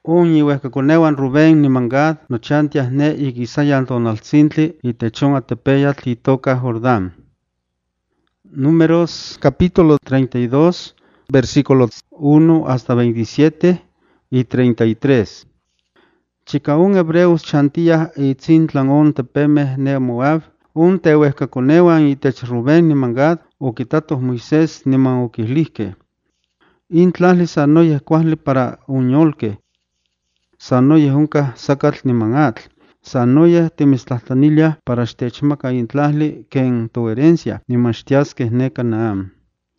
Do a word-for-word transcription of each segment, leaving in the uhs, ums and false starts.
Un iuehcaconehuan Rubén niman Gad nochantiah ne iquisayan tonaltzintli itechon atepeyatl itoca Jordán. Números capítulo treinta y dos, versículos uno hasta veintisiete y treinta y tres. Chica un hebreos chantiah itzintlan on tepemeh ne Moab, un teuehcaconehuan itech Rubén niman Gad oquitatoh Moisés niman oquihlihque. Intlahli sanoyeh cuahli para unyolque. Sanoyeh unca sacatl niman atl. Sanoyeh timitztlahtlaniliah para xtechmaca intlahli ken tu herencia niman xtiasqueh ne Canaán.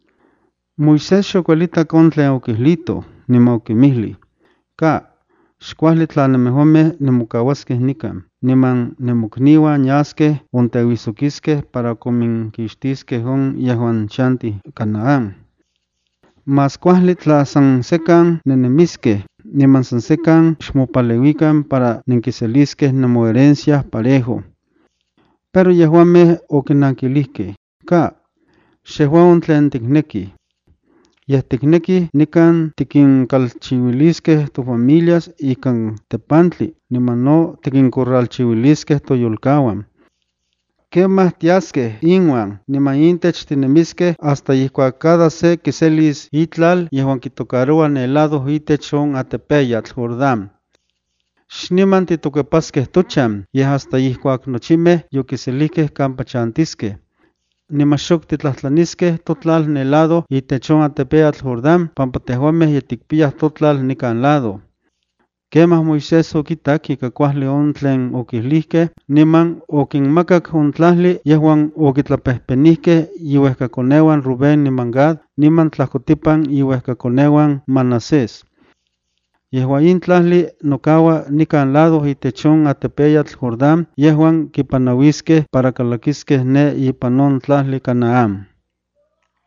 Moisés xocuelita con tlen oquihlito, niman oquimihli: Ca, xcuahli tla nemehuameh nimocauasqueh nican, niman nemocniuan yasqueh onteuisoquisqueh para cominquixtisqueh on yehuan chantih Canaán. Mas cuahli tla san secan nenemisqueh, niman san secan xmopaleuican para nenquiselisqueh nemoherencia parejo. Pero yehuameh oquinanquilihqueh: Ca, xehuan tlen ticnequih. Yeh ticnequih nican tiquincalchiuilisqueh tofamilias ican tepantli, niman no tiquincorralchiuilisqueh toyolcauan. Quemah tiasqueh inuan, niman intech tinemisqueh hasta ihcuac cada se quiselis itlal yehuan quitocaroa nelado itech on atepeyatl Jordán. Xniman titoquepasqueh tochan, yeh hasta ihcuac nochimeh yoquiselihqueh campa chantisqueh. Niman xoc titlahtlanisqueh totlal nelado itech on atepeyatl Jordán, pampa tehuameh yeticpiyah totlal nican lado. Quemah Moisés oquitac ica cuahli on tlen oquihlihqueh, niman oquinmacac on tlahli yehuan oquitlapehpenihqueh iuehcaconeuan Rubén niman Gad, niman tlahcotipan iuehcaconeuan Manasés. Yehua in tlahli nocaua nican lado itech on atepeyatl Jordán yehuan kipanauisqueh para calaquisqueh ne ipan on tlahli Canaán.